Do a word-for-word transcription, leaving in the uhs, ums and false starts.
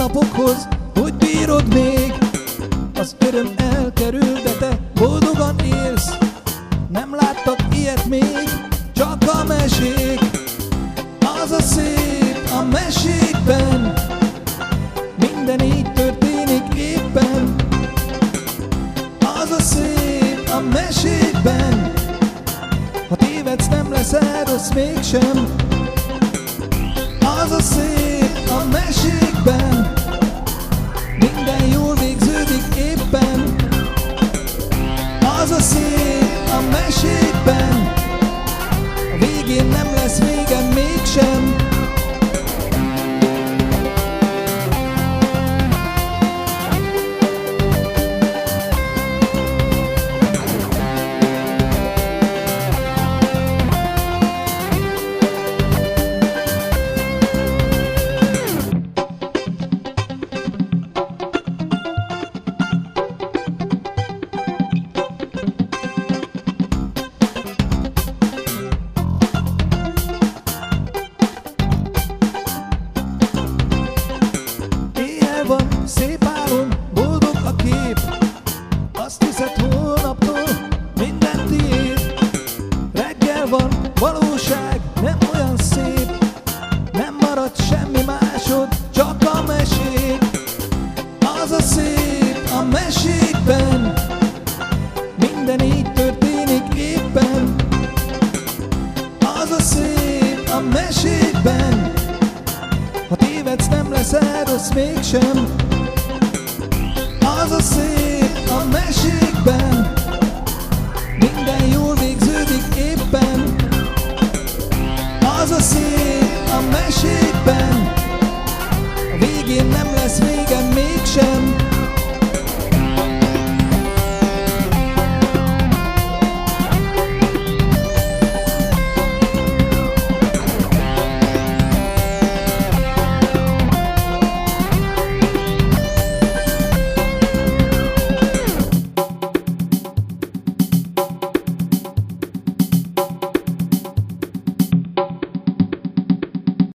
napokhoz, hogy bírod még. Az öröm elkerül, de te boldogan élsz. Nem láttak ilyet még, csak a mesék. Az a szép a mesékben, minden így történik éppen. Az a szép a mesékben, ha tévedsz, nem leszel rossz mégsem. Az a szép a mesékben, minden jól végződik éppen. Az a szép a mesékben, a végén nem lesz vége mégsem. Van szép álom, boldog a kép. Azt hiszed, holnaptól minden tiéd. Reggel van valóság, nem olyan szép. Nem marad semmi másod, csak a mesék. Az a szép a mesékben, minden így történik éppen. Az a szép a mesékben, ha tévedsz, nem leszel rossz mégsem. Az a szép a mesékben, minden jól végződik éppen. Az a szép a mesékben, a végén nem lesz vége mégsem.